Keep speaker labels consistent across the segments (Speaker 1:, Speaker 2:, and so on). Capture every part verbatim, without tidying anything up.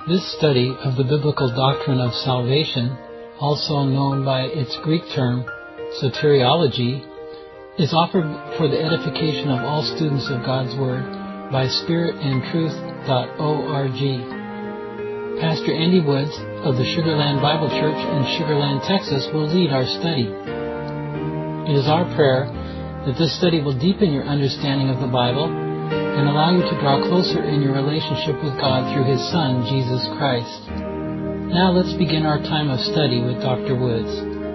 Speaker 1: This study of the biblical doctrine of salvation, also known by its Greek term, soteriology, is offered for the edification of all students of God's Word by spirit and truth dot org. Pastor Andy Woods of the Sugar Land Bible Church in Sugar Land, Texas, will lead our study. It is our prayer that this study will deepen your understanding of the Bible and allow you to draw closer in your relationship with God through His Son, Jesus Christ. Now let's begin our time of study with Doctor Woods.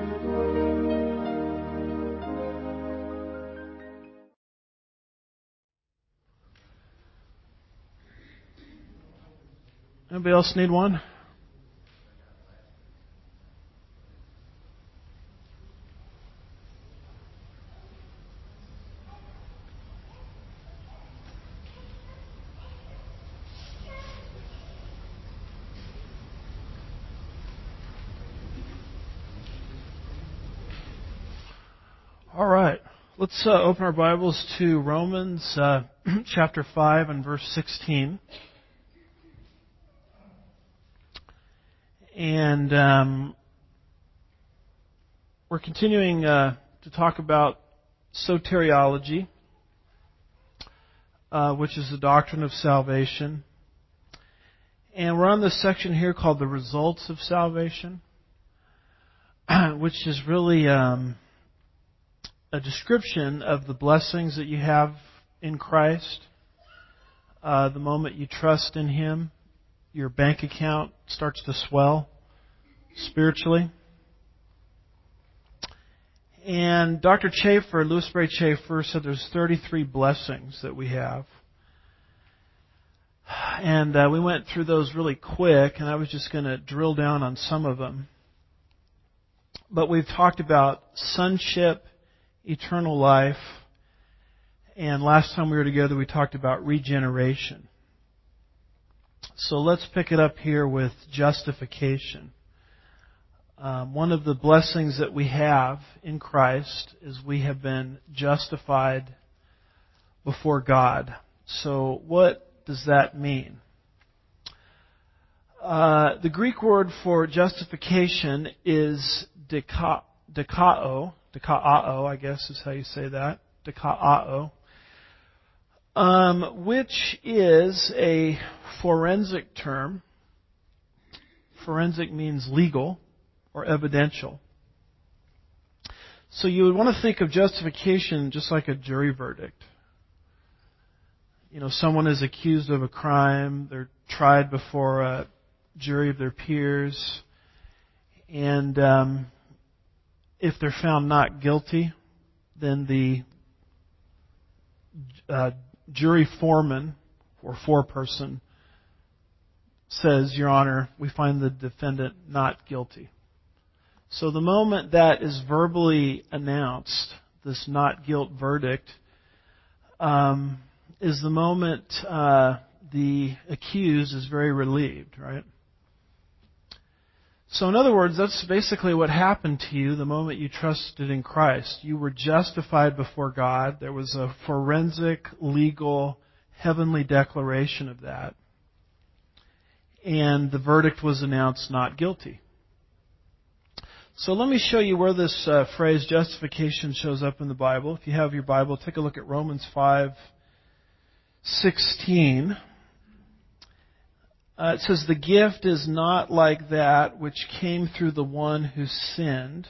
Speaker 2: Anybody else need one? All right. Let's uh, open our Bibles to Romans uh, chapter five and verse sixteen. And um, we're continuing uh, to talk about soteriology, uh, which is the doctrine of salvation. And we're on this section here called the results of salvation, which is really um, a description of the blessings that you have in Christ. Uh, the moment you trust in Him, your bank account starts to swell spiritually. And Doctor Chafer, Louis Sperry Chafer, said there's thirty-three blessings that we have. And uh, we went through those really quick, and I was just going to drill down on some of them. But we've talked about sonship, eternal life, and last time we were together we talked about regeneration. So let's pick it up here with justification. Um, one of the blessings that we have in Christ is we have been justified before God. So what does that mean? Uh, the Greek word for justification is dika, dikao, dikao, I guess is how you say that, dikao. Um, which is a forensic term. Forensic means legal or evidential. So you would want to think of justification just like a jury verdict. You know, someone is accused of a crime, they're tried before a jury of their peers, and um, if they're found not guilty, then the uh, jury foreman or foreperson says, Your Honor, we find the defendant not guilty. So the moment that is verbally announced, this not guilt verdict, um, is the moment uh, the accused is very relieved, right? So in other words, that's basically what happened to you the moment you trusted in Christ. You were justified before God. There was a forensic, legal, heavenly declaration of that. And the verdict was announced not guilty. So let me show you where this uh, phrase justification shows up in the Bible. If you have your Bible, take a look at Romans five sixteen. Uh, it says, the gift is not like that which came through the one who sinned.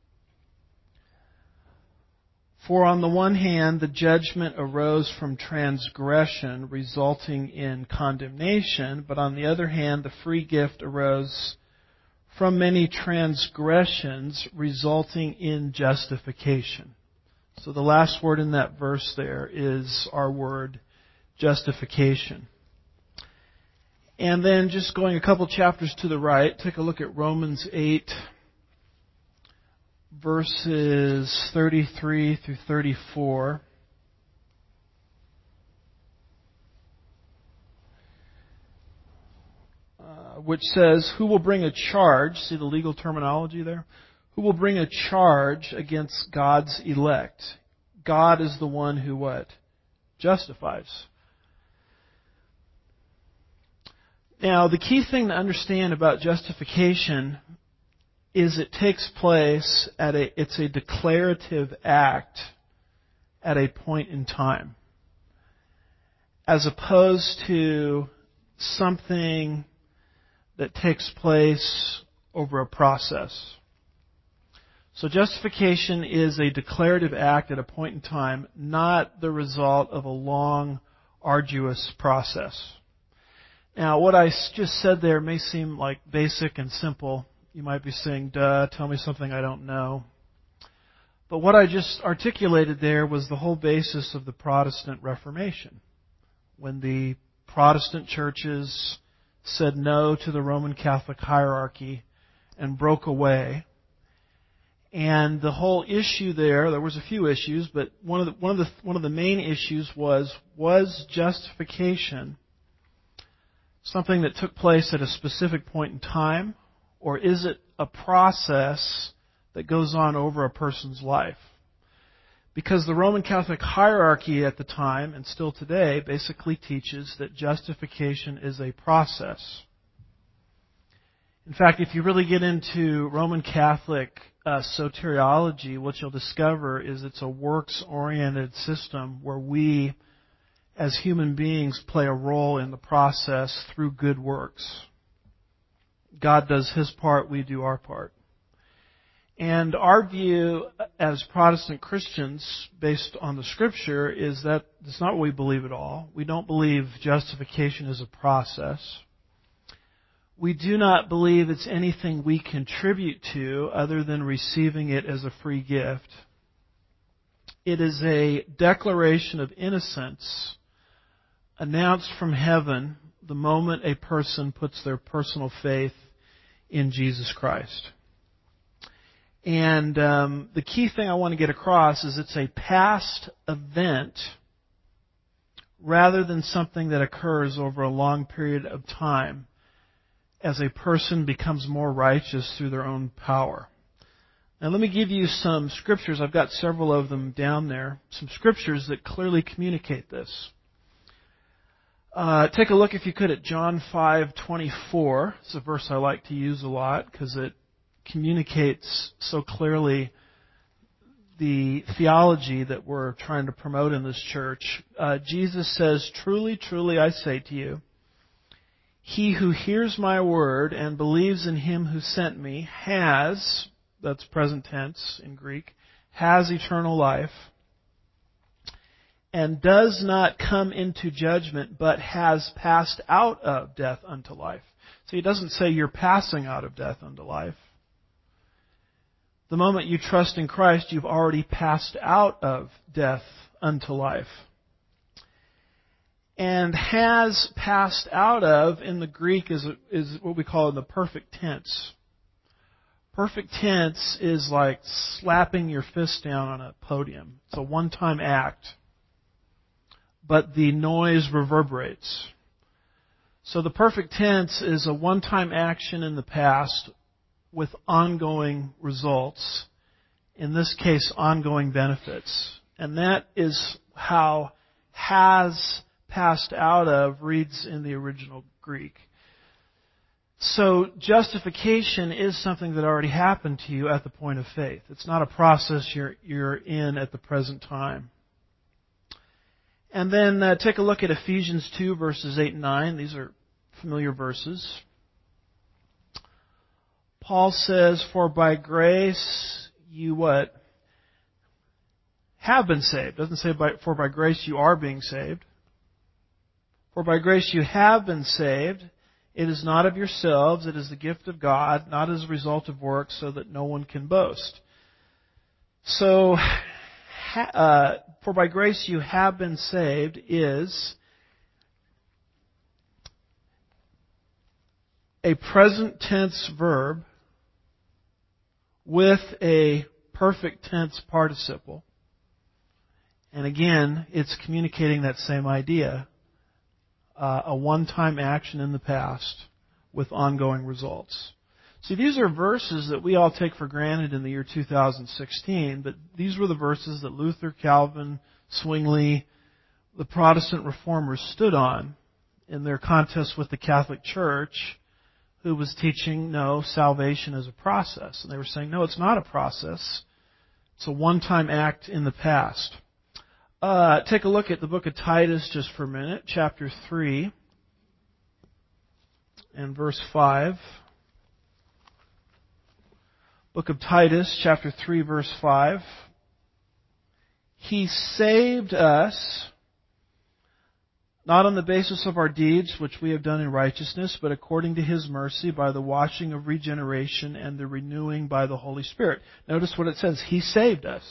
Speaker 2: For on the one hand, the judgment arose from transgression, resulting in condemnation. But on the other hand, the free gift arose from many transgressions, resulting in justification. So the last word in that verse there is our word justification. And then just going a couple chapters to the right, take a look at Romans eight, verses thirty-three through thirty-four. Uh, which says, who will bring a charge? See the legal terminology there? Who will bring a charge against God's elect? God is the one who what? Justifies. Now, the key thing to understand about justification is it takes place at a, it's a declarative act at a point in time, as opposed to something that takes place over a process. So justification is a declarative act at a point in time, not the result of a long, arduous process. Now, what I just said there may seem like basic and simple. You might be saying, duh, tell me something I don't know. But what I just articulated there was the whole basis of the Protestant Reformation. When the Protestant churches said no to the Roman Catholic hierarchy and broke away. And the whole issue there, there was a few issues, but one of the, one of the, one of the main issues was, was justification something that took place at a specific point in time, or is it a process that goes on over a person's life? Because the Roman Catholic hierarchy at the time, and still today, basically teaches that justification is a process. In fact, if you really get into Roman Catholic uh, soteriology, what you'll discover is it's a works-oriented system where we, as human beings, play a role in the process through good works. God does His part, we do our part. And our view as Protestant Christians, based on the Scripture, is that that's not what we believe at all. We don't believe justification is a process. We do not believe it's anything we contribute to other than receiving it as a free gift. It is a declaration of innocence announced from heaven the moment a person puts their personal faith in Jesus Christ. And um, the key thing I want to get across is it's a past event rather than something that occurs over a long period of time as a person becomes more righteous through their own power. Now let me give you some scriptures. I've got several of them down there. Some scriptures that clearly communicate this. Uh, take a look, if you could, at John five twenty-four. It's a verse I like to use a lot because it communicates so clearly the theology that we're trying to promote in this church. Uh, Jesus says, "Truly, truly, I say to you, he who hears my word and believes in him who sent me has," that's present tense in Greek, "has eternal life, and does not come into judgment, but has passed out of death unto life." So he doesn't say you're passing out of death unto life. The moment you trust in Christ, you've already passed out of death unto life. And has passed out of, in the Greek, is, is what we call the perfect tense. Perfect tense is like slapping your fist down on a podium. It's a one-time act, but the noise reverberates. So the perfect tense is a one-time action in the past with ongoing results. In this case, ongoing benefits. And that is how has passed out of reads in the original Greek. So justification is something that already happened to you at the point of faith. It's not a process you're, you're in at the present time. And then uh, take a look at Ephesians two, verses eight and nine. These are familiar verses. Paul says, "For by grace you what? Have been saved." Doesn't say, by, "For by grace you are being saved." "For by grace you have been saved. It is not of yourselves, it is the gift of God, not as a result of works, so that no one can boast." So, uh, "for by grace you have been saved" is a present tense verb with a perfect tense participle. And again, it's communicating that same idea. Uh, a one-time action in the past with ongoing results. See, these are verses that we all take for granted in the year two thousand sixteen, but these were the verses that Luther, Calvin, Zwingli, the Protestant reformers stood on in their contest with the Catholic Church, who was teaching, no, salvation is a process. And they were saying, no, it's not a process. It's a one-time act in the past. Uh, take a look at the book of Titus just for a minute, chapter three and verse five. Book of Titus, chapter three, verse five. He saved us, not on the basis of our deeds, which we have done in righteousness, but according to His mercy, by the washing of regeneration and the renewing by the Holy Spirit. Notice what it says. He saved us.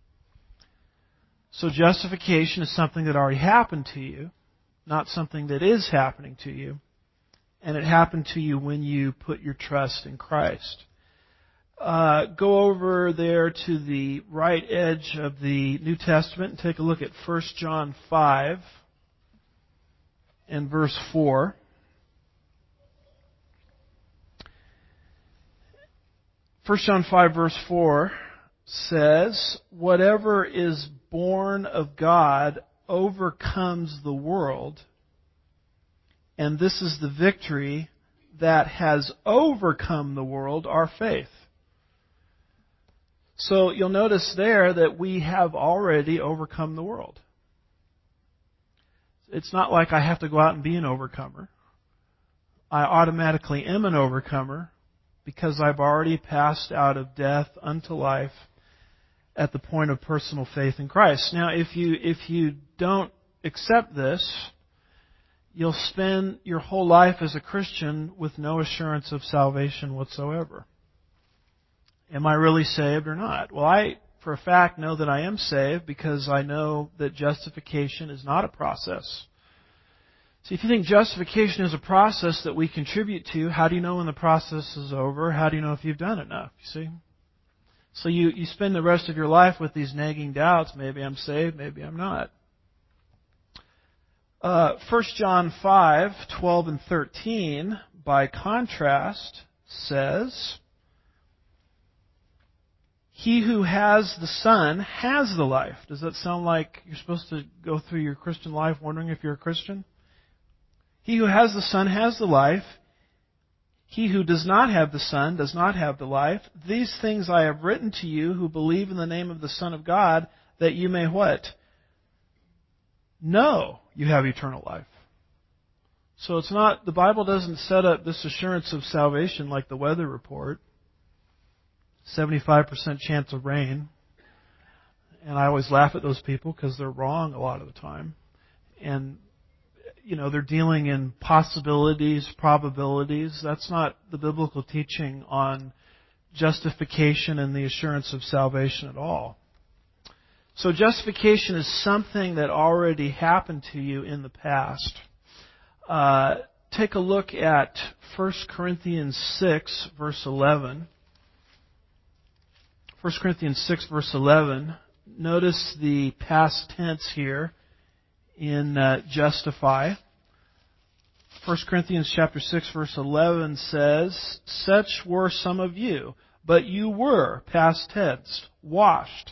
Speaker 2: So justification is something that already happened to you, not something that is happening to you. And it happened to you when you put your trust in Christ. Uh, go over there to the right edge of the New Testament and take a look at First John five and verse four. First John five verse four says, whatever is born of God overcomes the world, and this is the victory that has overcome the world, our faith. So you'll notice there that we have already overcome the world. It's not like I have to go out and be an overcomer. I automatically am an overcomer because I've already passed out of death unto life at the point of personal faith in Christ. Now, if you if you don't accept this, you'll spend your whole life as a Christian with no assurance of salvation whatsoever. Am I really saved or not? Well, I, for a fact, know that I am saved because I know that justification is not a process. See, if you think justification is a process that we contribute to, how do you know when the process is over? How do you know if you've done enough? You see? So you, you spend the rest of your life with these nagging doubts. Maybe I'm saved, maybe I'm not. Uh, First John five, twelve and thirteen, by contrast, says, he who has the Son has the life. Does that sound like you're supposed to go through your Christian life wondering if you're a Christian? He who has the Son has the life. He who does not have the Son does not have the life. These things I have written to you who believe in the name of the Son of God, that you may what? Know you have eternal life. So it's not, the Bible doesn't set up this assurance of salvation like the weather report. seventy-five percent chance of rain. And I always laugh at those people because they're wrong a lot of the time. And, you know, they're dealing in possibilities, probabilities. That's not the biblical teaching on justification and the assurance of salvation at all. So justification is something that already happened to you in the past. Uh, take a look at First Corinthians six, verse eleven. First Corinthians six, verse eleven. Notice the past tense here in uh, justify. First Corinthians chapter six, verse eleven says, such were some of you, but you were, past tense, washed.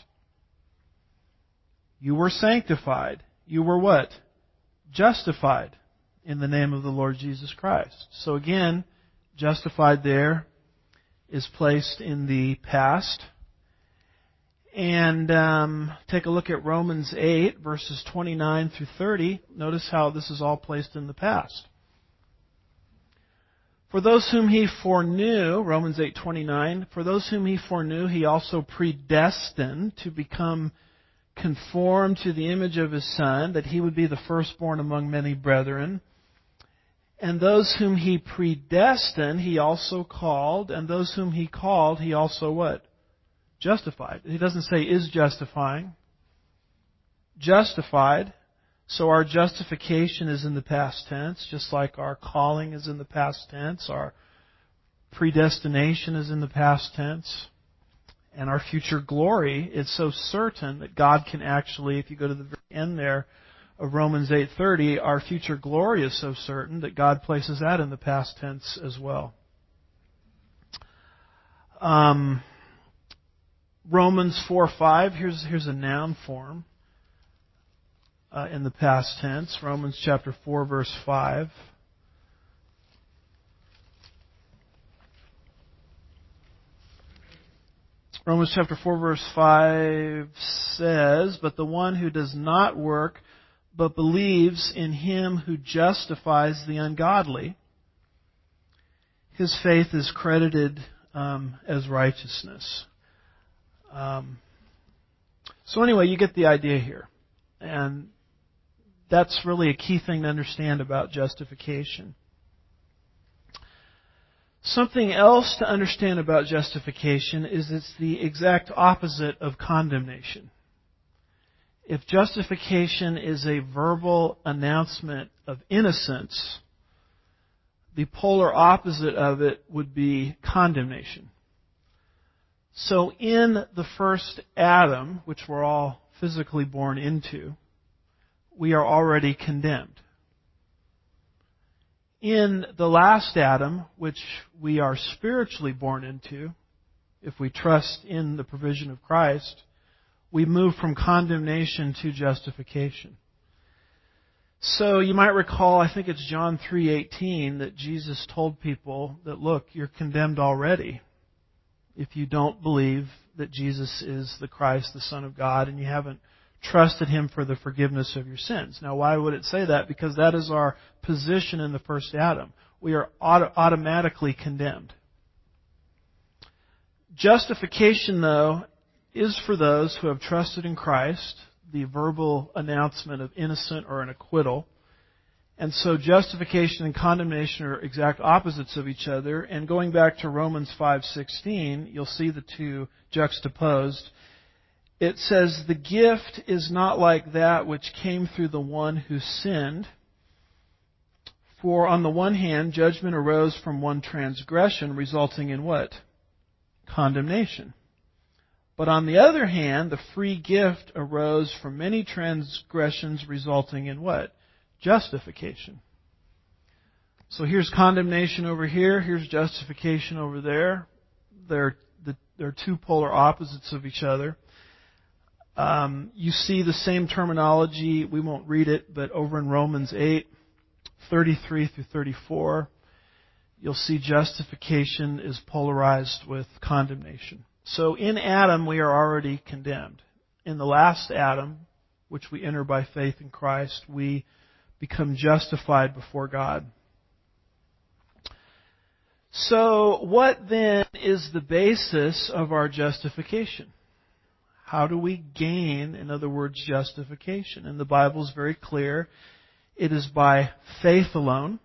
Speaker 2: You were sanctified. You were what? Justified in the name of the Lord Jesus Christ. So again, justified there is placed in the past. And um, take a look at Romans eight, verses twenty-nine through thirty. Notice how this is all placed in the past. For those whom He foreknew, Romans eight twenty-nine, for those whom He foreknew, He also predestined to become conformed to the image of His Son, that He would be the firstborn among many brethren. And those whom He predestined, He also called. And those whom He called, He also what? Justified. He doesn't say is justifying. Justified. So our justification is in the past tense, just like our calling is in the past tense. Our predestination is in the past tense. And our future glory is so certain that God can actually, if you go to the very end there of Romans eight thirty, our future glory is so certain that God places that in the past tense as well. Um, Romans four five, here's, here's a noun form. uh, in the past tense. Romans chapter four, verse five. Romans chapter four, verse five says, "But the one who does not work, but believes in Him who justifies the ungodly, his faith is credited um, as righteousness." Um, so anyway, you get the idea here. And that's really a key thing to understand about justification. Something else to understand about justification is it's the exact opposite of condemnation. If justification is a verbal announcement of innocence, the polar opposite of it would be condemnation. So in the first Adam, which we're all physically born into, we are already condemned. In the last Adam, which we are spiritually born into, if we trust in the provision of Christ, we move from condemnation to justification. So you might recall, I think it's John three eighteen, that Jesus told people that, look, you're condemned already if you don't believe that Jesus is the Christ, the Son of God, and you haven't trusted Him for the forgiveness of your sins. Now, why would it say that? Because that is our position in the first Adam. We are auto- automatically condemned. Justification, though, is for those who have trusted in Christ, the verbal announcement of innocent or an acquittal. And so justification and condemnation are exact opposites of each other. And going back to Romans five sixteen, you'll see the two juxtaposed. It says, "The gift is not like that which came through the one who sinned. For on the one hand, judgment arose from one transgression, resulting in what? Condemnation. But on the other hand, the free gift arose from many transgressions, resulting in what? Justification." So here's condemnation over here. Here's justification over there. They're, the, they're two polar opposites of each other. Um, you see the same terminology. We won't read it, but over in Romans eight, thirty-three through thirty-four, you'll see justification is polarized with condemnation. So in Adam, we are already condemned. In the last Adam, which we enter by faith in Christ, we become justified before God. So what then is the basis of our justification? How do we gain, in other words, justification? And the Bible is very clear. It is by faith alone,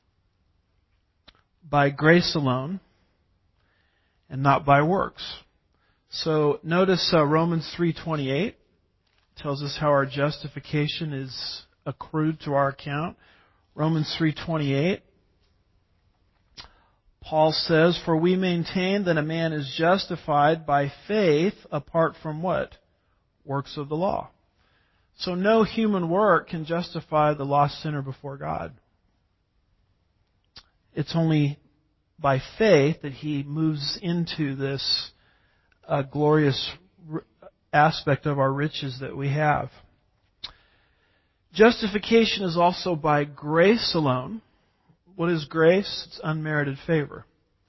Speaker 2: by grace alone, and not by works. So notice uh, Romans three twenty-eight tells us how our justification is accrued to our account. Romans three twenty-eight, Paul says, "For we maintain that a man is justified by faith apart from what? Works of the law." So no human work can justify the lost sinner before God. It's only by faith that he moves into this uh, glorious aspect of our riches that we have. Justification is also by grace alone. What is grace? It's unmerited favor.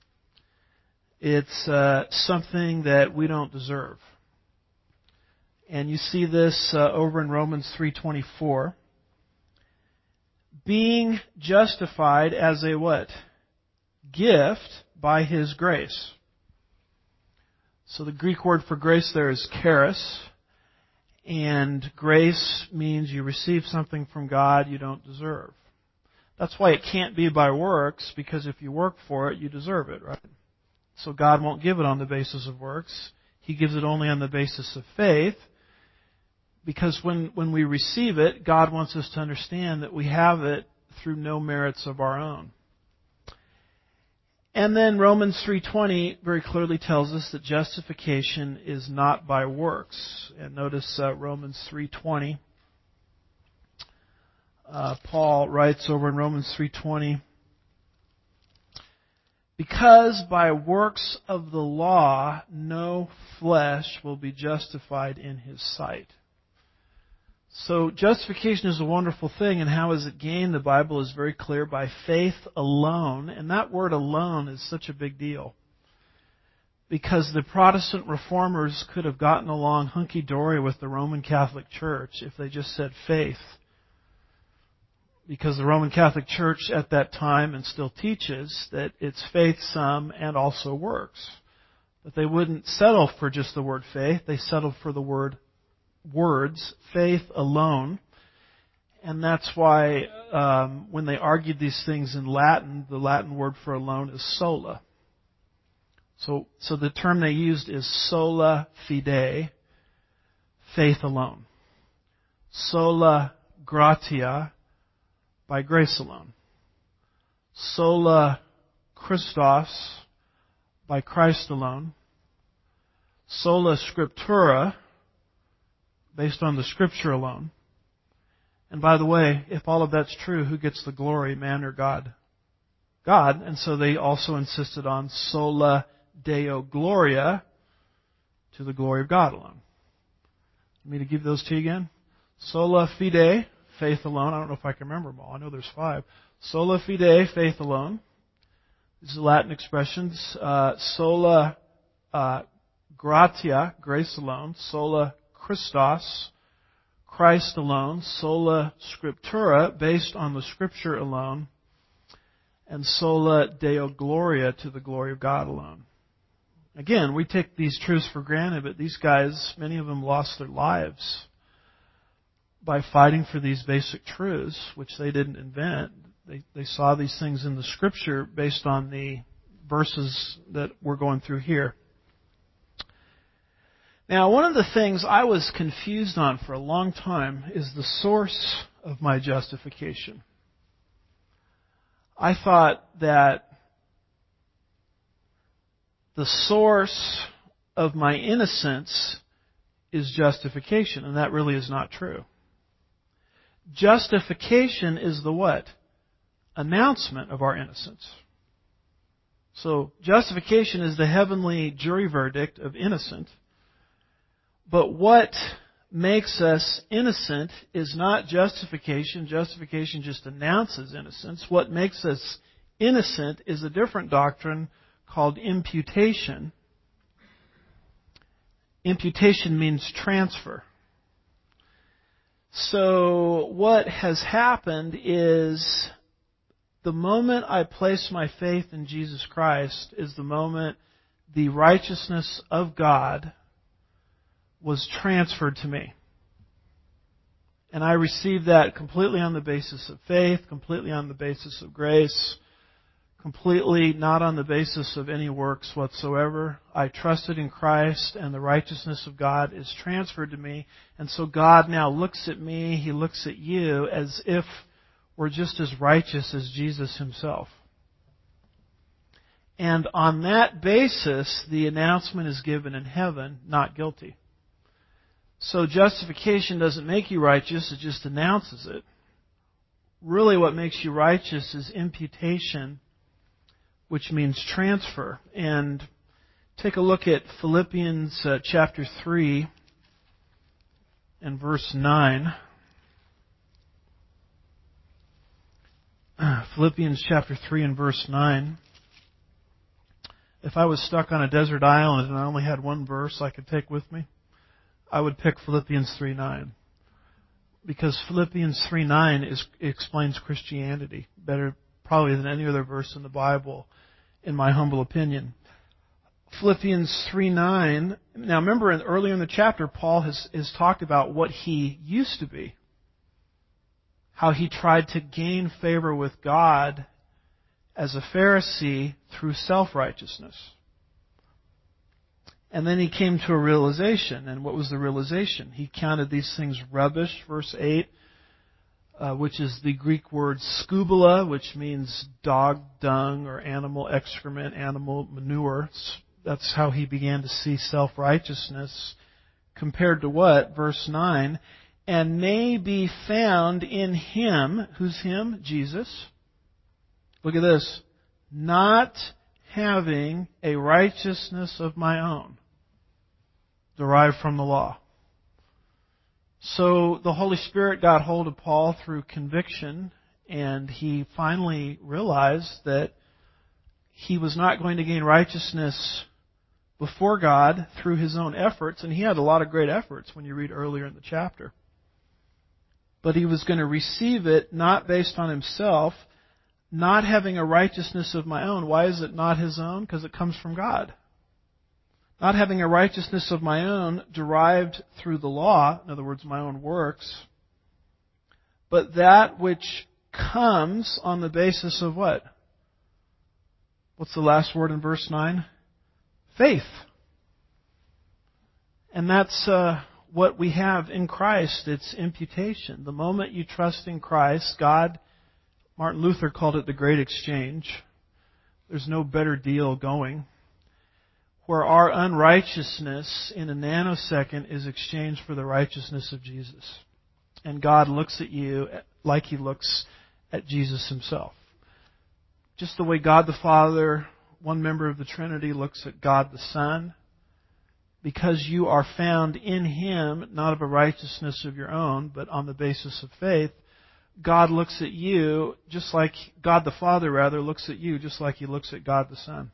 Speaker 2: It's uh, something that we don't deserve. And you see this uh, over in Romans three twenty-four. Being justified as a what? Gift by His grace. So the Greek word for grace there is charis. And grace means you receive something from God you don't deserve. That's why it can't be by works, because if you work for it, you deserve it, right? So God won't give it on the basis of works. He gives it only on the basis of faith. Because when, when we receive it, God wants us to understand that we have it through no merits of our own. And then Romans three twenty very clearly tells us that justification is not by works. And notice uh, Romans three twenty. Uh, Paul writes over in Romans three twenty, "Because by works of the law no flesh will be justified in his sight." So justification is a wonderful thing, and how is it gained? The Bible is very clear, by faith alone. And that word alone is such a big deal, because the Protestant reformers could have gotten along hunky-dory with the Roman Catholic Church if they just said faith. Because the Roman Catholic Church at that time, and still teaches, that it's faith some and also works. But they wouldn't settle for just the word faith. They settled for the word words, faith alone. And that's why um, when they argued these things in Latin, the Latin word for alone is sola. So, so the term they used is sola fide, faith alone. Sola gratia, by grace alone. Sola Christos, by Christ alone. Sola Scriptura, based on the Scripture alone. And by the way, if all of that's true, who gets the glory, man or God? God. And so they also insisted on sola Deo Gloria, to the glory of God alone. Want me to give those to you again? Sola Fide, faith alone. I don't know if I can remember them all. I know there's five. Sola Fide, faith alone. These are Latin expressions. Uh, sola uh, Gratia, grace alone. Sola Christos, Christ alone. Sola Scriptura, based on the Scripture alone. And sola Deo Gloria, to the glory of God alone. Again, we take these truths for granted, but these guys, many of them lost their lives by fighting for these basic truths, which they didn't invent. They, they saw these things in the Scripture based on the verses that we're going through here. Now, one of the things I was confused on for a long time is the source of my justification. I thought that the source of my innocence is justification, and that really is not true. Justification is the what? Announcement of our innocence. So, justification is the heavenly jury verdict of innocent. But what makes us innocent is not justification. Justification just announces innocence. What makes us innocent is a different doctrine called imputation. Imputation means transfer. So what has happened is the moment I place my faith in Jesus Christ is the moment the righteousness of God was transferred to me. And I received that completely on the basis of faith, completely on the basis of grace, completely not on the basis of any works whatsoever. I trusted in Christ, and the righteousness of God is transferred to me. And so God now looks at me, He looks at you as if we're just as righteous as Jesus Himself. And on that basis, the announcement is given in heaven, not guilty. So justification doesn't make you righteous, it just announces it. Really what makes you righteous is imputation, which means transfer. And take a look at Philippians uh, chapter three and verse nine. Philippians chapter three and verse nine. If I was stuck on a desert island and I only had one verse I could take with me, I would pick Philippians three nine. Because Philippians three nine is, explains Christianity better probably than any other verse in the Bible, in my humble opinion. Philippians three nine. Now remember, in, earlier in the chapter, Paul has, has talked about what he used to be. How he tried to gain favor with God as a Pharisee through self-righteousness. And then he came to a realization. And what was the realization? He counted these things rubbish, verse eight, uh, which is the Greek word skubala, which means dog dung or animal excrement, animal manure. That's how he began to see self-righteousness. Compared to what? Verse nine. And may be found in Him. Who's Him? Jesus. Look at this. Not having a righteousness of my own derived from the law. So the Holy Spirit got hold of Paul through conviction, and he finally realized that he was not going to gain righteousness before God through his own efforts, and he had a lot of great efforts when you read earlier in the chapter. But he was going to receive it not based on himself, not having a righteousness of my own. Why is it not his own? Because it comes from God. Not having a righteousness of my own derived through the law, in other words, my own works, but that which comes on the basis of what? What's the last word in verse nine? Faith. And that's uh, what we have in Christ. It's imputation. The moment you trust in Christ, God, Martin Luther called it the great exchange. There's no better deal going, where our unrighteousness in a nanosecond is exchanged for the righteousness of Jesus. And God looks at you like He looks at Jesus Himself. Just the way God the Father, one member of the Trinity, looks at God the Son. Because you are found in Him, not of a righteousness of your own, but on the basis of faith, God looks at you just like, God the Father rather, looks at you just like He looks at God the Son.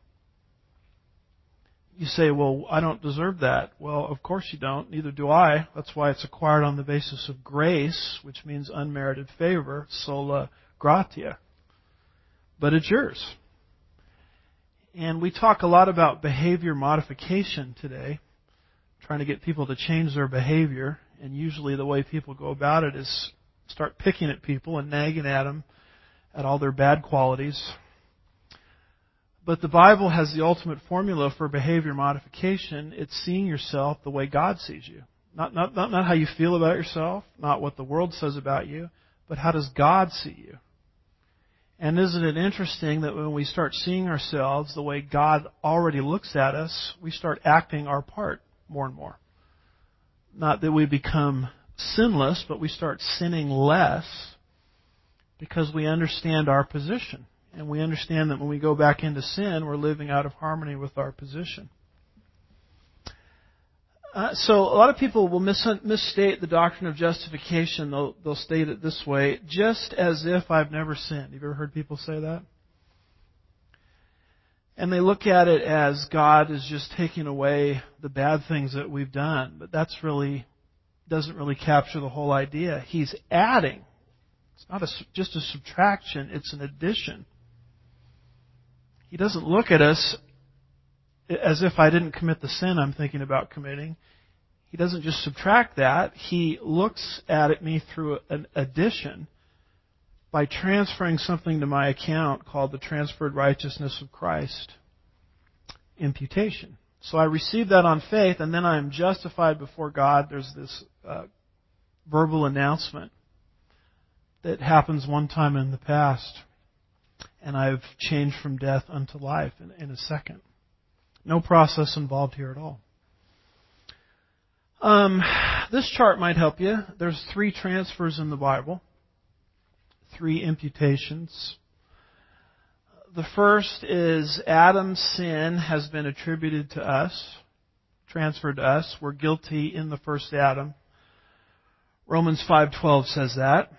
Speaker 2: You say, well, I don't deserve that. Well, of course you don't. Neither do I. That's why it's acquired on the basis of grace, which means unmerited favor, sola gratia. But it's yours. And we talk a lot about behavior modification today, trying to get people to change their behavior. And usually the way people go about it is start picking at people and nagging at them at all their bad qualities. But the Bible has the ultimate formula for behavior modification. It's seeing yourself the way God sees you. Not, not, not, not how you feel about yourself, not what the world says about you, but how does God see you? And isn't it interesting that when we start seeing ourselves the way God already looks at us, we start acting our part more and more. Not that we become sinless, but we start sinning less because we understand our position. And we understand that when we go back into sin, we're living out of harmony with our position. Uh, so a lot of people will mis- misstate the doctrine of justification. They'll, they'll state it this way, just as if I've never sinned. Have you ever heard people say that? And they look at it as God is just taking away the bad things that we've done. But that's really, doesn't really capture the whole idea. He's adding. It's not a, just a subtraction, it's an addition. He doesn't look at us as if I didn't commit the sin I'm thinking about committing. He doesn't just subtract that. He looks at me through an addition by transferring something to my account called the transferred righteousness of Christ. Imputation. So I receive that on faith, and then I am justified before God. There's this uh, verbal announcement that happens one time in the past. And I've changed from death unto life in, in a second. No process involved here at all. Um, this chart might help you. There's three transfers in the Bible. Three imputations. The first is Adam's sin has been attributed to us, transferred to us. We're guilty in the first Adam. Romans five twelve says that.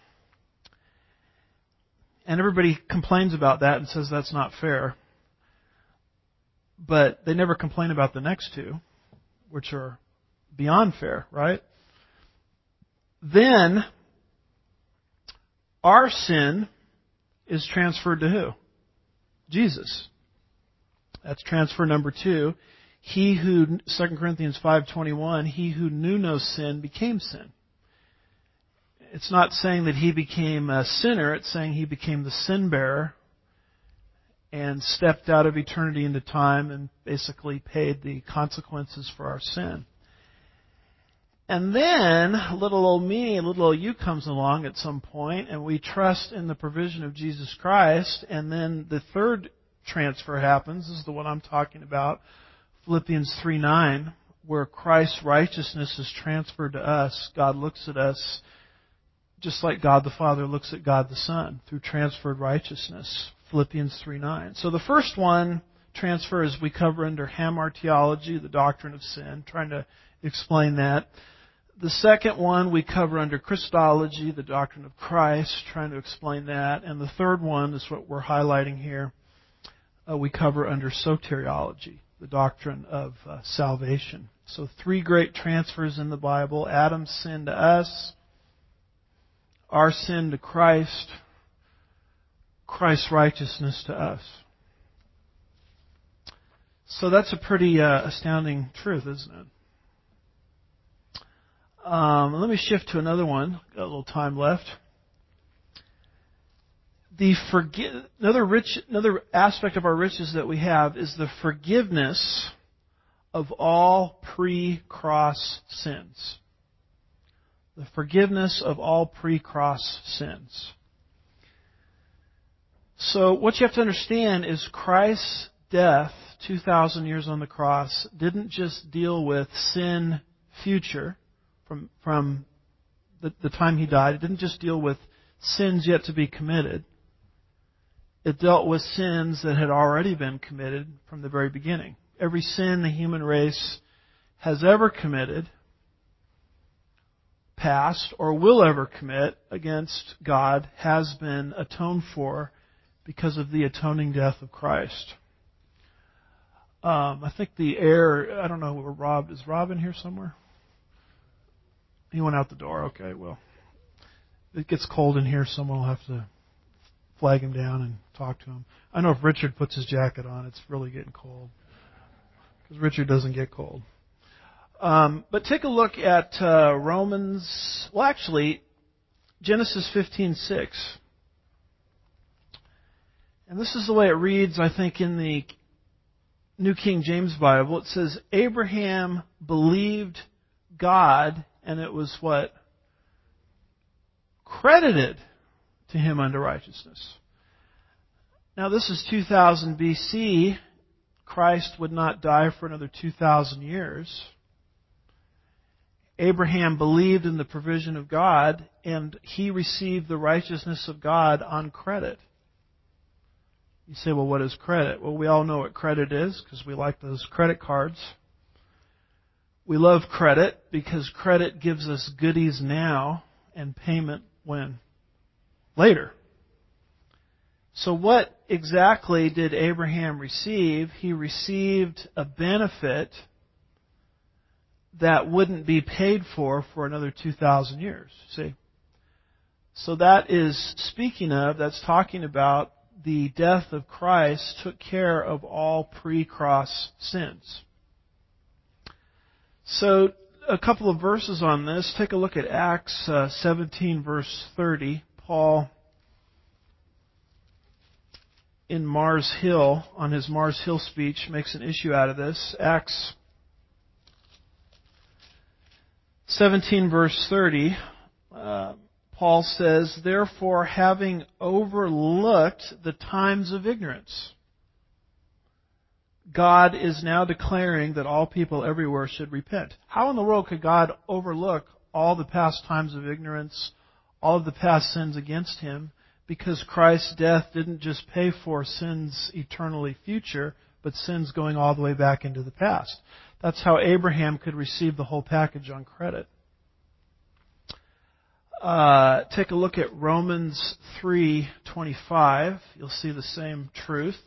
Speaker 2: And everybody complains about that and says that's not fair. But they never complain about the next two, which are beyond fair, right? Then, our sin is transferred to who? Jesus. That's transfer number two. He who, Second Corinthians five twenty-one, he who knew no sin became sin. It's not saying that he became a sinner. It's saying he became the sin bearer and stepped out of eternity into time and basically paid the consequences for our sin. And then little old me, little old you comes along at some point, and we trust in the provision of Jesus Christ. And then the third transfer happens. This is the one I'm talking about. Philippians three nine, where Christ's righteousness is transferred to us. God looks at us just like God the Father looks at God the Son, through transferred righteousness. Philippians three nine. So the first one, transfer, is we cover under hamartiology, the doctrine of sin, trying to explain that. The second one we cover under Christology, the doctrine of Christ, trying to explain that. And the third one is what we're highlighting here. Uh, we cover under soteriology, the doctrine of uh, salvation. So three great transfers in the Bible: Adam's sin to us, our sin to Christ, Christ's righteousness to us. So that's a pretty uh, astounding truth, isn't it? Um, let me shift to another one. Got a little time left. The forgi- another rich, another aspect of our riches that we have is the forgiveness of all pre-cross sins. The forgiveness of all pre-cross sins. So what you have to understand is Christ's death, two thousand years on the cross, didn't just deal with sin future from from the, the time He died. It didn't just deal with sins yet to be committed. It dealt with sins that had already been committed from the very beginning. Every sin the human race has ever committed, past, or will ever commit against God has been atoned for because of the atoning death of Christ. Um, I think the air, I don't know where Rob, is Rob in here somewhere? He went out the door. Okay, well, if it gets cold in here, someone will have to flag him down and talk to him. I know if Richard puts his jacket on, it's really getting cold. Because Richard doesn't get cold. Um, but take a look at uh, Romans, well actually, Genesis fifteen six. And this is the way it reads, I think, in the New King James Bible. It says, Abraham believed God, and it was what? Credited to him unto righteousness. Now this is two thousand B C. Christ would not die for another two thousand years. Abraham believed in the provision of God, and he received the righteousness of God on credit. You say, well, what is credit? Well, we all know what credit is because we like those credit cards. We love credit because credit gives us goodies now and payment when? Later. So what exactly did Abraham receive? He received a benefit that wouldn't be paid for for another two thousand years. See? So that is speaking of, that's talking about the death of Christ took care of all pre-cross sins. So a couple of verses on this. Take a look at Acts uh, seventeen, verse thirty. Paul, in Mars Hill, on his Mars Hill speech, makes an issue out of this. Acts seventeen, verse thirty. Uh, Paul says, therefore, having overlooked the times of ignorance, God is now declaring that all people everywhere should repent. How in the world could God overlook all the past times of ignorance, all of the past sins against Him, because Christ's death didn't just pay for sins eternally future, but sins going all the way back into the past? That's how Abraham could receive the whole package on credit. Uh, take a look at Romans three twenty-five. You'll see the same truth.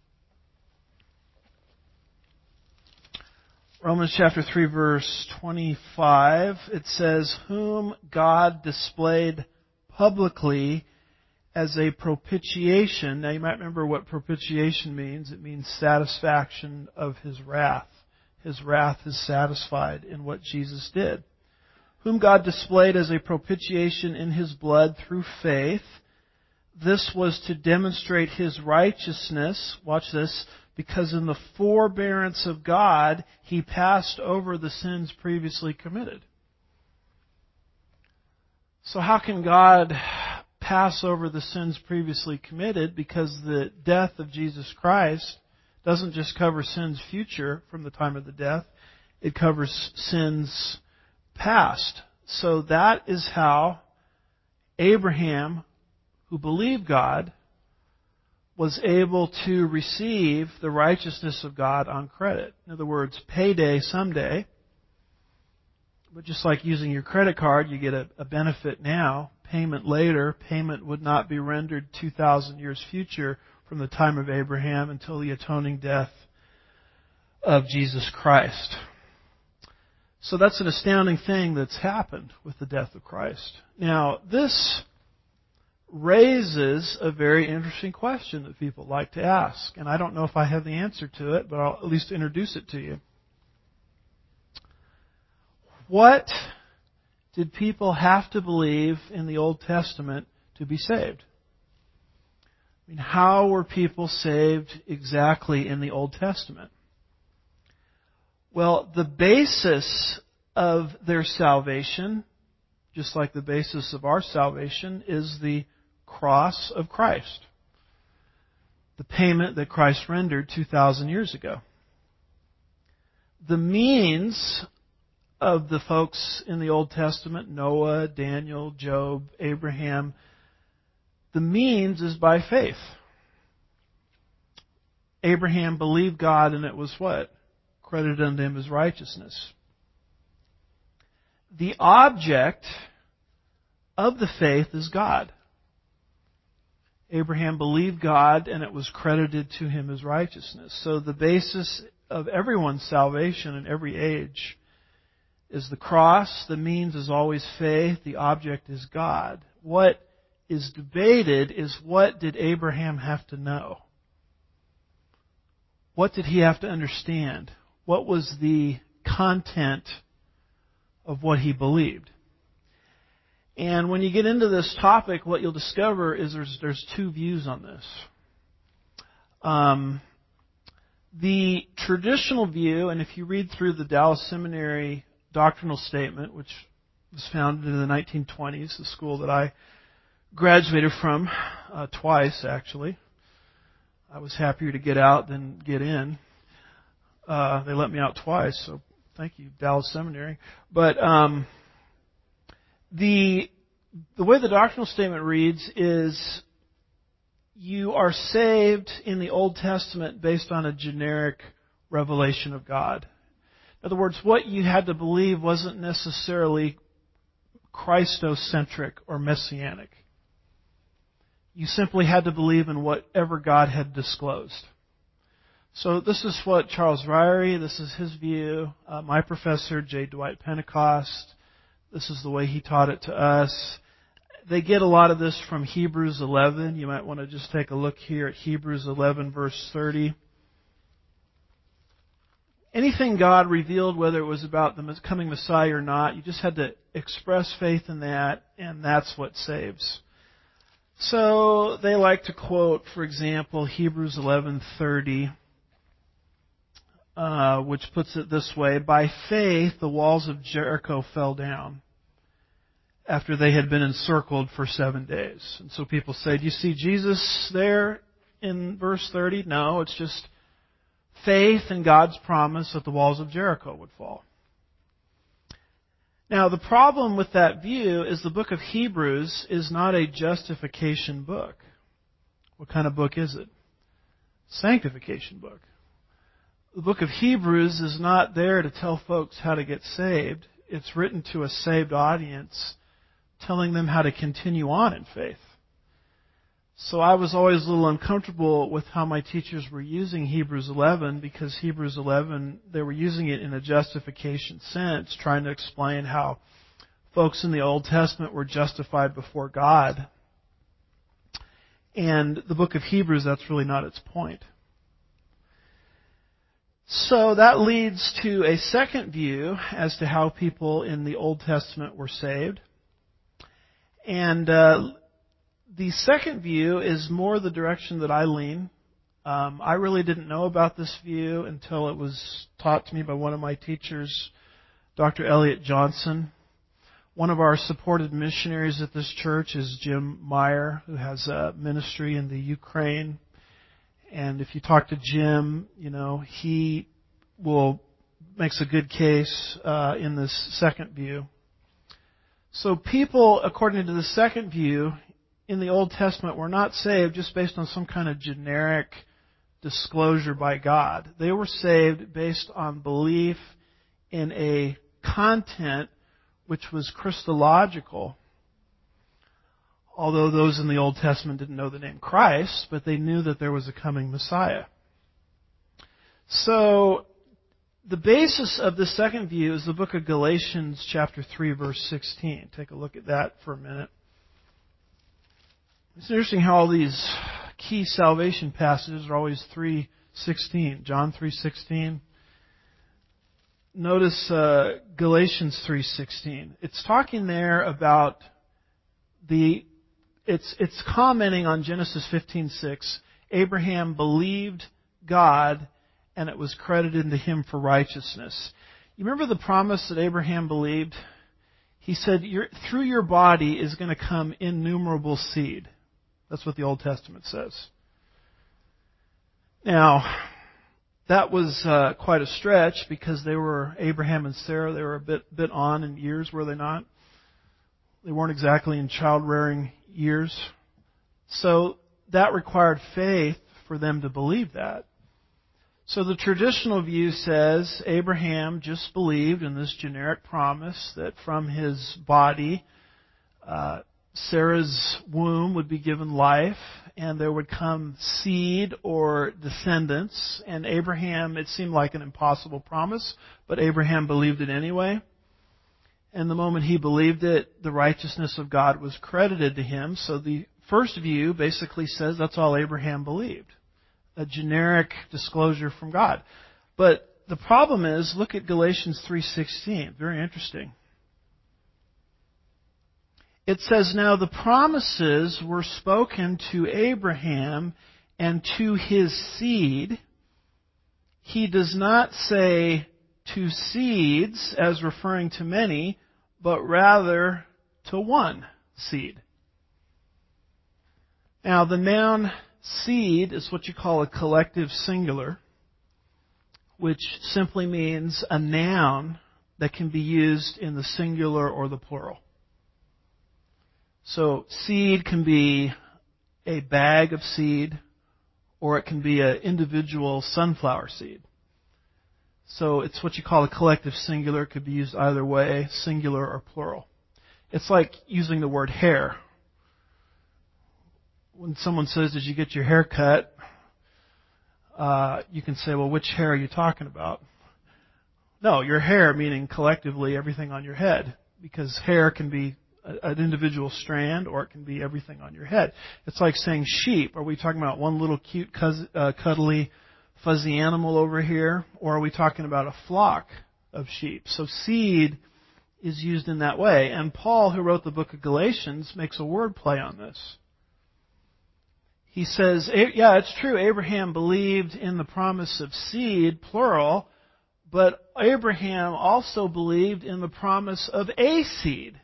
Speaker 2: Romans chapter three, verse twenty-five. It says, whom God displayed publicly as a propitiation. Now you might remember what propitiation means. It means satisfaction of His wrath. His wrath is satisfied in what Jesus did. Whom God displayed as a propitiation in His blood through faith. This was to demonstrate His righteousness. Watch this. Because in the forbearance of God, He passed over the sins previously committed. So how can God pass over the sins previously committed? Because the death of Jesus Christ doesn't just cover sins future from the time of the death. It covers sins past. So that is how Abraham, who believed God, was able to receive the righteousness of God on credit. In other words, payday someday. But just like using your credit card, you get a, a benefit now, payment later. Payment would not be rendered two thousand years future from the time of Abraham until the atoning death of Jesus Christ. So that's an astounding thing that's happened with the death of Christ. Now, this raises a very interesting question that people like to ask. And I don't know if I have the answer to it, but I'll at least introduce it to you. What did people have to believe in the Old Testament to be saved? I mean, how were people saved exactly in the Old Testament? Well, the basis of their salvation, just like the basis of our salvation, is the cross of Christ. The payment that Christ rendered two thousand years ago. The means of the folks in the Old Testament, Noah, Daniel, Job, Abraham, the means is by faith. Abraham believed God and it was what? Credited unto him as righteousness. The object of the faith is God. Abraham believed God and it was credited to him as righteousness. So the basis of everyone's salvation in every age is the cross. The means is always faith. The object is God. What is debated is, what did Abraham have to know? What did he have to understand? What was the content of what he believed? And when you get into this topic, what you'll discover is there's there's two views on this. Um, the traditional view, and if you read through the Dallas Seminary doctrinal statement, which was founded in the nineteen twenties, the school that I graduated from uh, twice, actually. I was happier to get out than get in. Uh, they let me out twice, so thank you, Dallas Seminary. But um, the the way the doctrinal statement reads is, you are saved in the Old Testament based on a generic revelation of God. In other words, what you had to believe wasn't necessarily Christocentric or messianic. You simply had to believe in whatever God had disclosed. So this is what Charles Ryrie, this is his view. Uh, my professor, J. Dwight Pentecost, this is the way he taught it to us. They get a lot of this from Hebrews eleven. You might want to just take a look here at Hebrews eleven, verse thirty. Anything God revealed, whether it was about the coming Messiah or not, you just had to express faith in that, and that's what saves. So they like to quote, for example, Hebrews eleven thirty, uh, which puts it this way: by faith the walls of Jericho fell down after they had been encircled for seven days. And so people say, do you see Jesus there in verse thirty? No, it's just faith in God's promise that the walls of Jericho would fall. Now, the problem with that view is the book of Hebrews is not a justification book. What kind of book is it? Sanctification book. The book of Hebrews is not there to tell folks how to get saved. It's written to a saved audience, telling them how to continue on in faith. So I was always a little uncomfortable with how my teachers were using Hebrews eleven, because Hebrews eleven, they were using it in a justification sense, trying to explain how folks in the Old Testament were justified before God. And the book of Hebrews, that's really not its point. So that leads to a second view as to how people in the Old Testament were saved. And uh, the second view is more the direction that I lean. Um, I really didn't know about this view until it was taught to me by one of my teachers, Doctor Elliot Johnson. One of our supported missionaries at this church is Jim Meyer, who has a ministry in the Ukraine. And if you talk to Jim, you know, he will makes a good case uh, in this second view. So people, according to the second view, in the Old Testament were not saved just based on some kind of generic disclosure by God. They were saved based on belief in a content which was Christological. Although those in the Old Testament didn't know the name Christ, but they knew that there was a coming Messiah. So, the basis of the second view is the book of Galatians chapter three, verse sixteen. Take a look at that for a minute. It's interesting how all these key salvation passages are always three sixteen. John three sixteen. Notice uh, Galatians three sixteen. It's talking there about the It's it's commenting on Genesis fifteen six. Abraham believed God, and it was credited to him for righteousness. You remember the promise that Abraham believed? He said, your, through your body is going to come innumerable seed. That's what the Old Testament says. Now, that was uh, quite a stretch because they were, Abraham and Sarah, they were a bit, bit on in years, were they not? They weren't exactly in child-rearing years. So that required faith for them to believe that. So the traditional view says Abraham just believed in this generic promise that from his body, uh, Sarah's womb would be given life and there would come seed or descendants. And Abraham, it seemed like an impossible promise, but Abraham believed it anyway. And the moment he believed it, the righteousness of God was credited to him. So the first view basically says that's all Abraham believed. A generic disclosure from God. But the problem is, look at Galatians three sixteen. Very interesting. It says, now the promises were spoken to Abraham and to his seed. He does not say to seeds as referring to many, but rather to one seed. Now, the noun seed is what you call a collective singular, which simply means a noun that can be used in the singular or the plural. So, seed can be a bag of seed, or it can be an individual sunflower seed. So it's what you call a collective singular. It could be used either way, singular or plural. It's like using the word hair. When someone says, did you get your hair cut? Uh, you can say, well, which hair are you talking about? No, your hair, meaning collectively everything on your head. Because hair can be a, an individual strand, or it can be everything on your head. It's like saying sheep. Are we talking about one little cute, cuz- uh, cuddly, fuzzy animal over here, or are we talking about a flock of sheep? So seed is used in that way. And Paul, who wrote the book of Galatians, makes a word play on this. He says, yeah, it's true, Abraham believed in the promise of seed, plural, but Abraham also believed in the promise of a seed.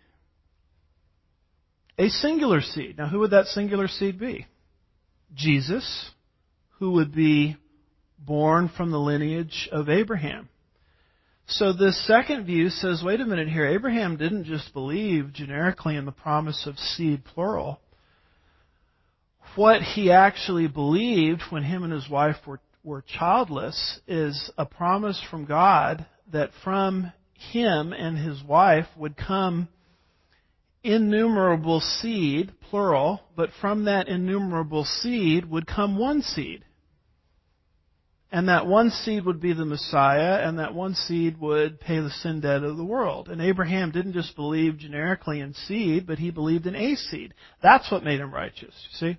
Speaker 2: A singular seed. Now, who would that singular seed be? Jesus, who would be born from the lineage of Abraham. So this second view says, wait a minute here, Abraham didn't just believe generically in the promise of seed, plural. What he actually believed when him and his wife were, were childless is a promise from God that from him and his wife would come innumerable seed, plural, but from that innumerable seed would come one seed. And that one seed would be the Messiah, and that one seed would pay the sin debt of the world. And Abraham didn't just believe generically in seed, but he believed in a seed. That's what made him righteous, you see?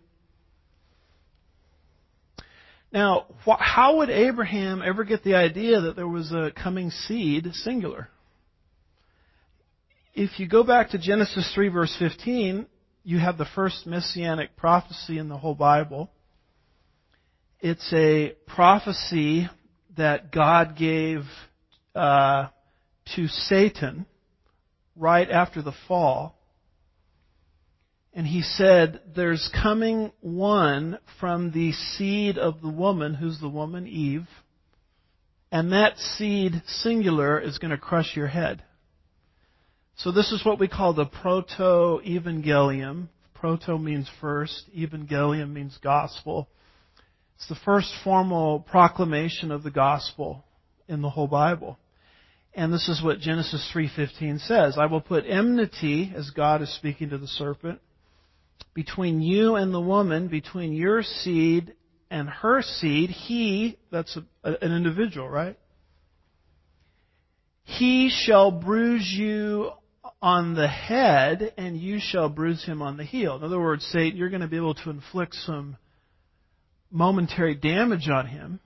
Speaker 2: Now, wh- how would Abraham ever get the idea that there was a coming seed, singular? If you go back to Genesis three, verse fifteen, you have the first messianic prophecy in the whole Bible. It's a prophecy that God gave uh, to Satan right after the fall. And he said, there's coming one from the seed of the woman. Who's the woman? Eve. And that seed, singular, is going to crush your head. So this is what we call the proto-evangelium. Proto means first. Evangelium means gospel. It's the first formal proclamation of the gospel in the whole Bible. And this is what Genesis three fifteen says. I will put enmity, as God is speaking to the serpent, between you and the woman, between your seed and her seed. He, that's a, an individual, right? He shall bruise you on the head, and you shall bruise him on the heel. In other words, Satan, you're going to be able to inflict some momentary damage on him.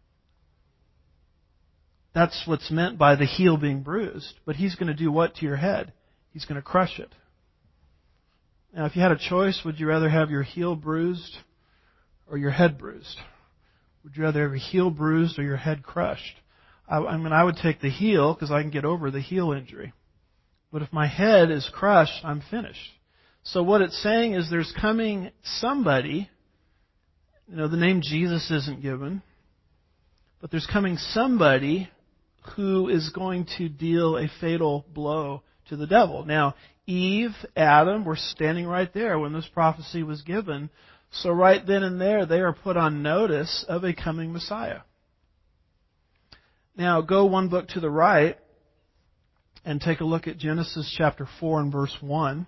Speaker 2: That's what's meant by the heel being bruised. But he's going to do what to your head? He's going to crush it. Now, if you had a choice, would you rather have your heel bruised or your head bruised? Would you rather have your heel bruised or your head crushed? I, I mean, I would take the heel because I can get over the heel injury. But if my head is crushed, I'm finished. So what it's saying is there's coming somebody, you know, the name Jesus isn't given, but there's coming somebody who is going to deal a fatal blow to the devil. Now, Eve, Adam were standing right there when this prophecy was given. So right then and there, they are put on notice of a coming Messiah. Now, go one book to the right and take a look at Genesis chapter four and verse one.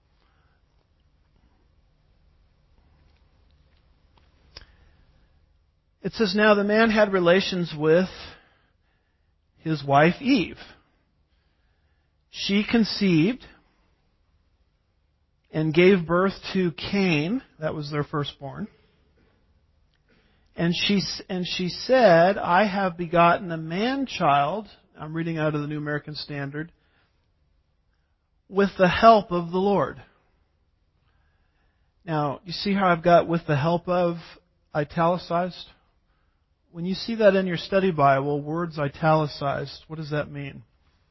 Speaker 2: It says, now the man had relations with his wife Eve. She conceived and gave birth to Cain. That was their firstborn. And she, and she said, I have begotten a man-child, I'm reading out of the New American Standard, with the help of the Lord. Now, you see how I've got with the help of italicized? When you see that in your study Bible, words italicized, what does that mean?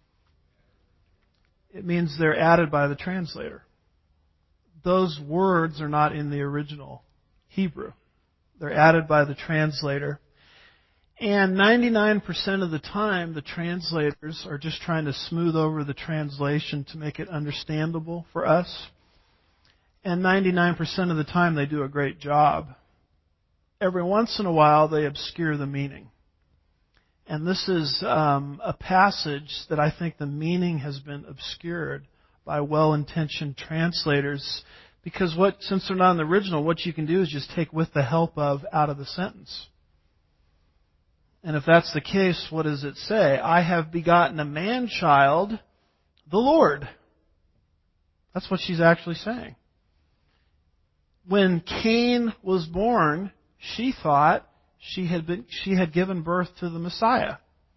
Speaker 2: It means they're added by the translator. Those words are not in the original Hebrew. They're added by the translator. And ninety-nine percent of the time, the translators are just trying to smooth over the translation to make it understandable for us. And ninety-nine percent of the time, they do a great job. Every once in a while, they obscure the meaning. And this is um, a passage that I think the meaning has been obscured by well-intentioned translators. Because what, since they're not in the original, what you can do is just take with the help of out of the sentence. And if that's the case, what does it say? I have begotten a man-child, the Lord. That's what she's actually saying. When Cain was born, she thought she had been, she had given birth to the Messiah.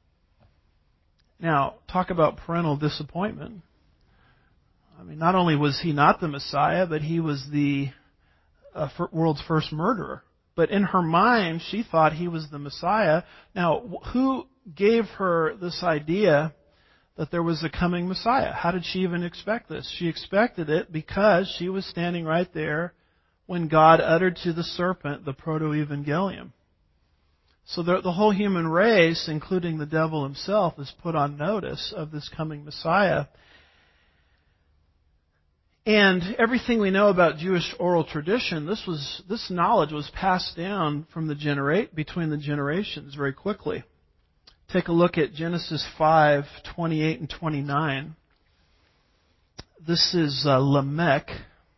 Speaker 2: Now, talk about parental disappointment. I mean, not only was he not the Messiah, but he was the uh, world's first murderer. But in her mind, she thought he was the Messiah. Now, who gave her this idea that there was a coming Messiah? How did she even expect this? She expected it because she was standing right there when God uttered to the serpent the proto-evangelium. So the, the whole human race, including the devil himself, is put on notice of this coming Messiah. And everything we know about Jewish oral tradition, this was this knowledge was passed down from the generate between the generations very quickly. Take a look at Genesis five twenty-eight and twenty-nine. This is uh, Lamech.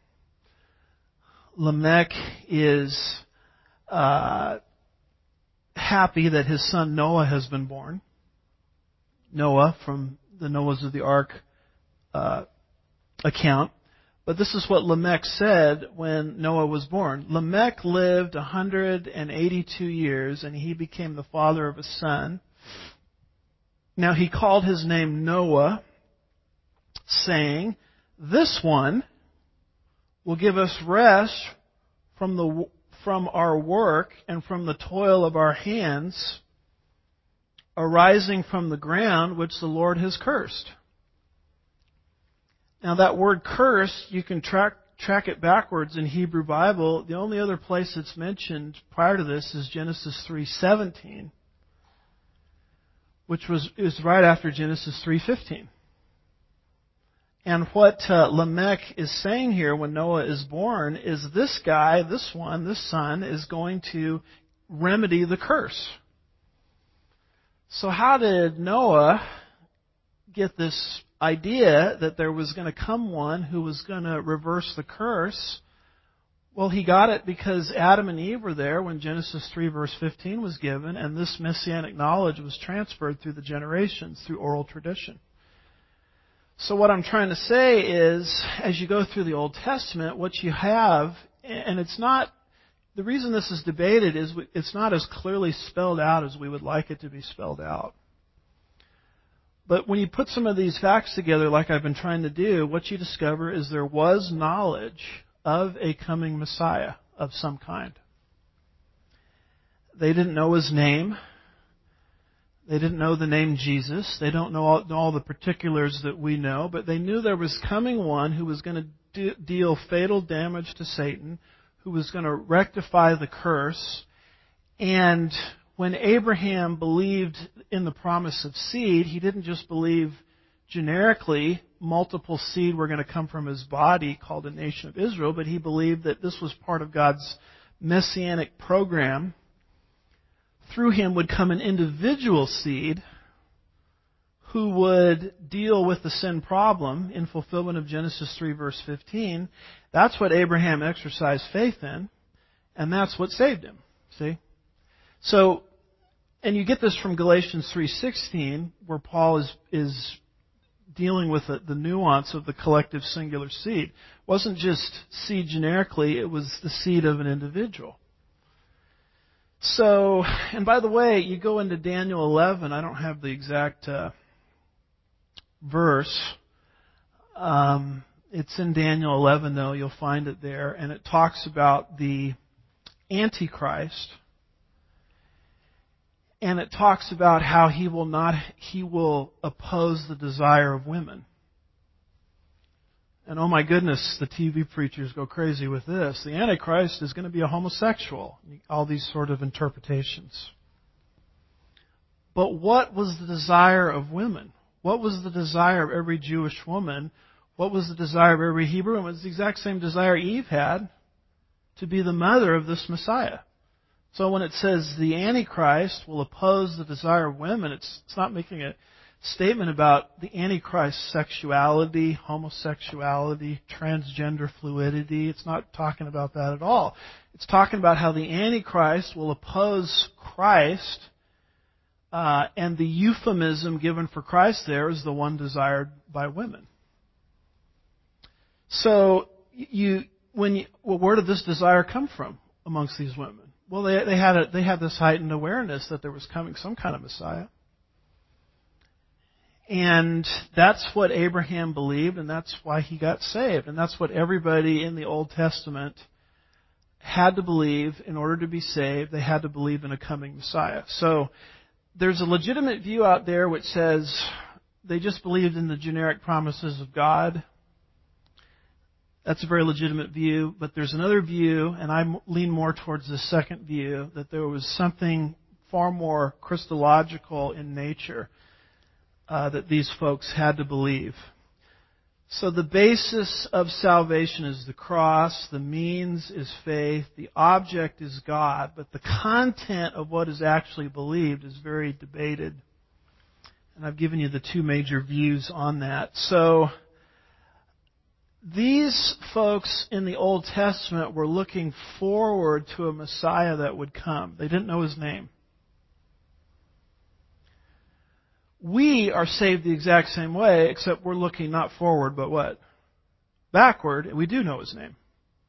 Speaker 2: Lamech is uh, happy that his son Noah has been born. Noah, from the Noahs of the Ark uh, account. But this is what Lamech said when Noah was born. Lamech lived one hundred eighty-two years, and he became the father of a son. Now he called his name Noah, saying, this one will give us rest from the from our work and from the toil of our hands, arising from the ground which the Lord has cursed. Now that word curse, you can track track it backwards in Hebrew Bible. The only other place it's mentioned prior to this is Genesis three seventeen, which was is right after Genesis three fifteen. And what uh, Lamech is saying here when Noah is born is this guy, this one, this son, is going to remedy the curse. So how did Noah get this idea that there was going to come one who was going to reverse the curse? Well, he got it because Adam and Eve were there when Genesis three verse fifteen was given, and this messianic knowledge was transferred through the generations, through oral tradition. So what I'm trying to say is, as you go through the Old Testament, what you have, and it's not, the reason this is debated is it's not as clearly spelled out as we would like it to be spelled out. But when you put some of these facts together, like I've been trying to do, what you discover is there was knowledge of a coming Messiah of some kind. They didn't know his name. They didn't know the name Jesus. They don't know all, all the particulars that we know, but they knew there was coming one who was going to de- deal fatal damage to Satan, who was going to rectify the curse. And when Abraham believed in the promise of seed, he didn't just believe generically multiple seed were going to come from his body called a nation of Israel, but he believed that this was part of God's messianic program. Through him would come an individual seed who would deal with the sin problem in fulfillment of Genesis three verse fifteen. That's what Abraham exercised faith in, and that's what saved him. See? So, and you get this from Galatians three sixteen, where Paul is is dealing with the, the nuance of the collective singular seed. It wasn't just seed generically, it was the seed of an individual. So, and by the way, you go into Daniel eleven, I don't have the exact uh, verse. Um, it's in Daniel eleven, though, you'll find it there, and it talks about the Antichrist. And it talks about how he will not, he will oppose the desire of women. And oh my goodness, the T V preachers go crazy with this. The Antichrist is going to be a homosexual. All these sort of interpretations. But what was the desire of women? What was the desire of every Jewish woman? What was the desire of every Hebrew woman? It was the exact same desire Eve had to be the mother of this Messiah. So when it says the Antichrist will oppose the desire of women, it's, it's not making a statement about the Antichrist's sexuality, homosexuality, transgender fluidity. It's not talking about that at all. It's talking about how the Antichrist will oppose Christ, uh, and the euphemism given for Christ there is the one desired by women. So you, when you, well, where did this desire come from amongst these women? Well, they, they had a, they had this heightened awareness that there was coming some kind of Messiah. And that's what Abraham believed, and that's why he got saved. And that's what everybody in the Old Testament had to believe in order to be saved. They had to believe in a coming Messiah. So there's a legitimate view out there which says they just believed in the generic promises of God. That's a very legitimate view, but there's another view, and I lean more towards the second view, that there was something far more Christological in nature uh, that these folks had to believe. So the basis of salvation is the cross, the means is faith, the object is God, but the content of what is actually believed is very debated. And I've given you the two major views on that. So these folks in the Old Testament were looking forward to a Messiah that would come. They didn't know his name. We are saved the exact same way, except we're looking not forward, but what? Backward, and we do know his name.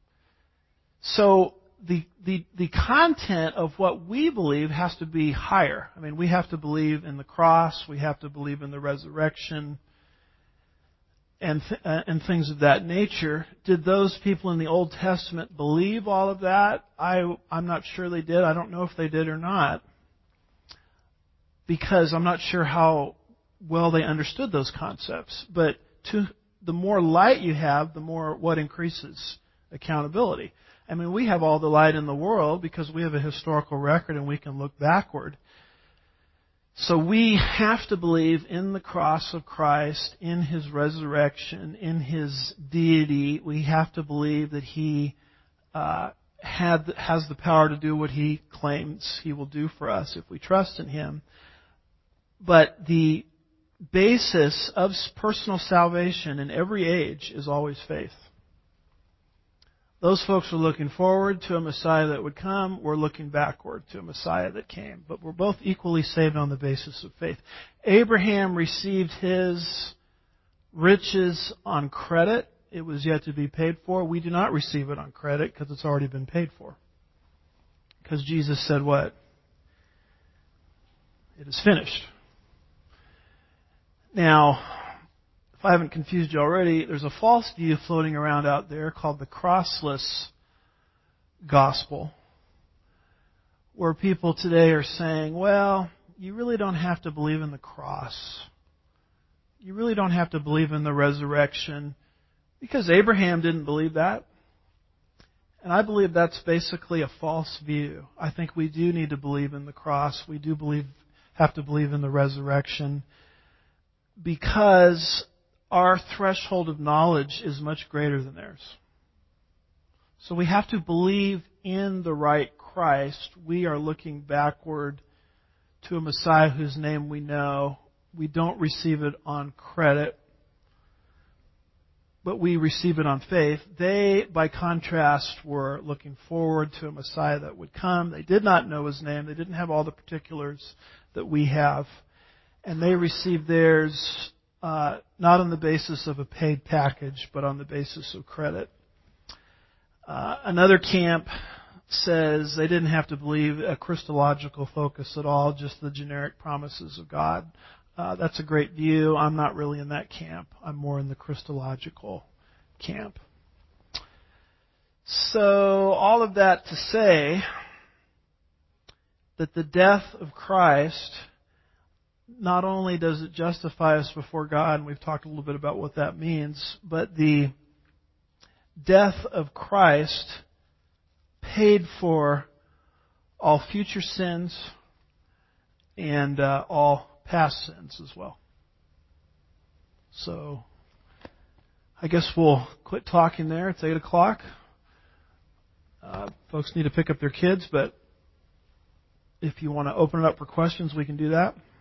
Speaker 2: So the, the, the content of what we believe has to be higher. I mean, we have to believe in the cross, we have to believe in the resurrection, and th- uh, and things of that nature. Did those people in the Old Testament believe all of that? I, I'm not sure they did. I don't know if they did or not, because I'm not sure how well they understood those concepts. But to, the more light you have, the more what increases accountability. I mean, we have all the light in the world because we have a historical record and we can look backward. So we have to believe in the cross of Christ, in His resurrection, in His deity. We have to believe that He uh, had, has the power to do what He claims He will do for us if we trust in Him. But the basis of personal salvation in every age is always faith. Those folks are looking forward to a Messiah that would come. We're looking backward to a Messiah that came. But we're both equally saved on the basis of faith. Abraham received his riches on credit. It was yet to be paid for. We do not receive it on credit because it's already been paid for. Because Jesus said what? It is finished. Now, if I haven't confused you already, there's a false view floating around out there called the crossless gospel, where people today are saying, well, you really don't have to believe in the cross. You really don't have to believe in the resurrection because Abraham didn't believe that. And I believe that's basically a false view. I think we do need to believe in the cross. We do believe have to believe in the resurrection because our threshold of knowledge is much greater than theirs. So we have to believe in the right Christ. We are looking backward to a Messiah whose name we know. We don't receive it on credit, but we receive it on faith. They, by contrast, were looking forward to a Messiah that would come. They did not know His name. They didn't have all the particulars that we have. And they received theirs uh, not on the basis of a paid package, but on the basis of credit. Uh, another camp says they didn't have to believe a Christological focus at all, just the generic promises of God. Uh, that's a great view. I'm not really in that camp. I'm more in the Christological camp. So, all of that to say that the death of Christ, not only does it justify us before God, and we've talked a little bit about what that means, but the death of Christ paid for all future sins and uh, all past sins as well. So, I guess we'll quit talking there. It's eight o'clock. Uh, folks need to pick up their kids, but if you want to open it up for questions, we can do that.